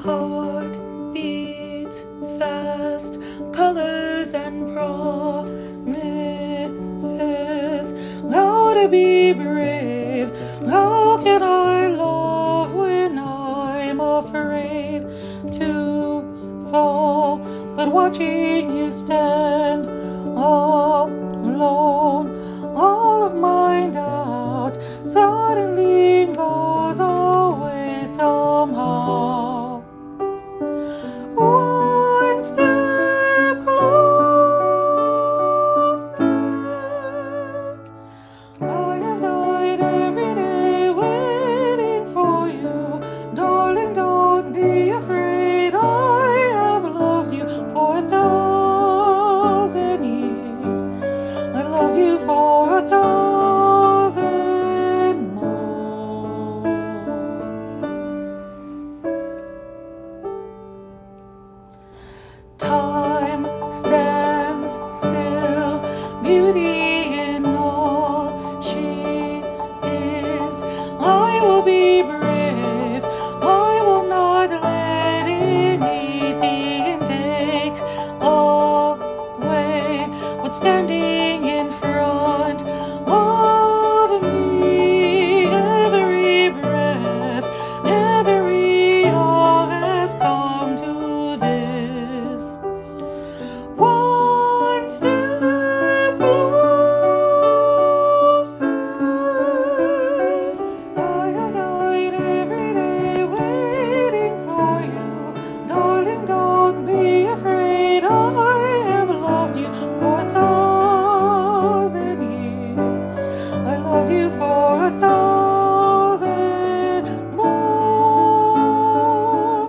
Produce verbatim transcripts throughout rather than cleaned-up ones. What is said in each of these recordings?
Heart beats fast, colors and promises. How to be brave, how can I love when I'm afraid to fall? But watching you stand alone, all of my doubt suddenly goes away somehow. One step closer. I have died every day waiting for you. Darling, don't be afraid. I have loved you for a thousand years. I loved you for a thousand more. Time stands still, beauty in all she is. I will be brave, I will not let anything take away what's standing in front of me. Every breath, every all has come to this. One step closer. I have died every day waiting for you. Darling, don't be afraid. I have loved you for a thousand years. I loved you for a thousand more.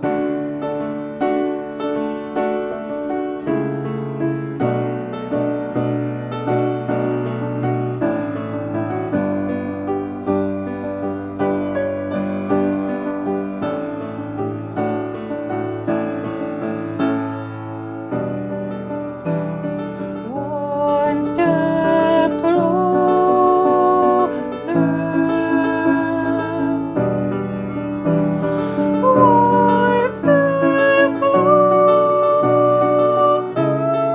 One step closer. One step closer.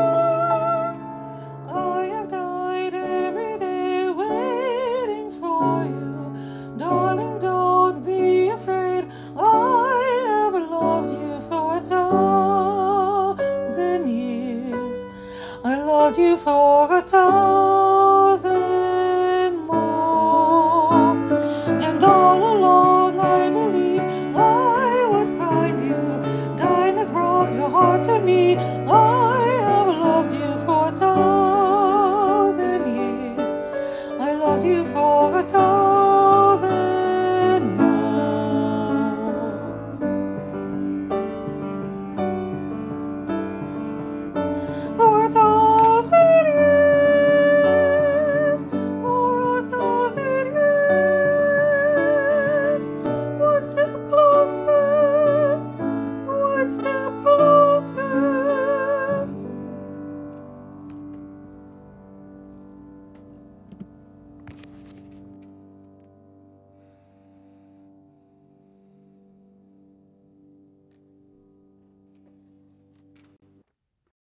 I have died every day waiting for you. Darling, don't be afraid. I have loved you for a thousand years. I loved you for a thousand more. And all along I believed I would find you. Time has brought your heart to me. I have loved you for a thousand years. I loved you for a thousand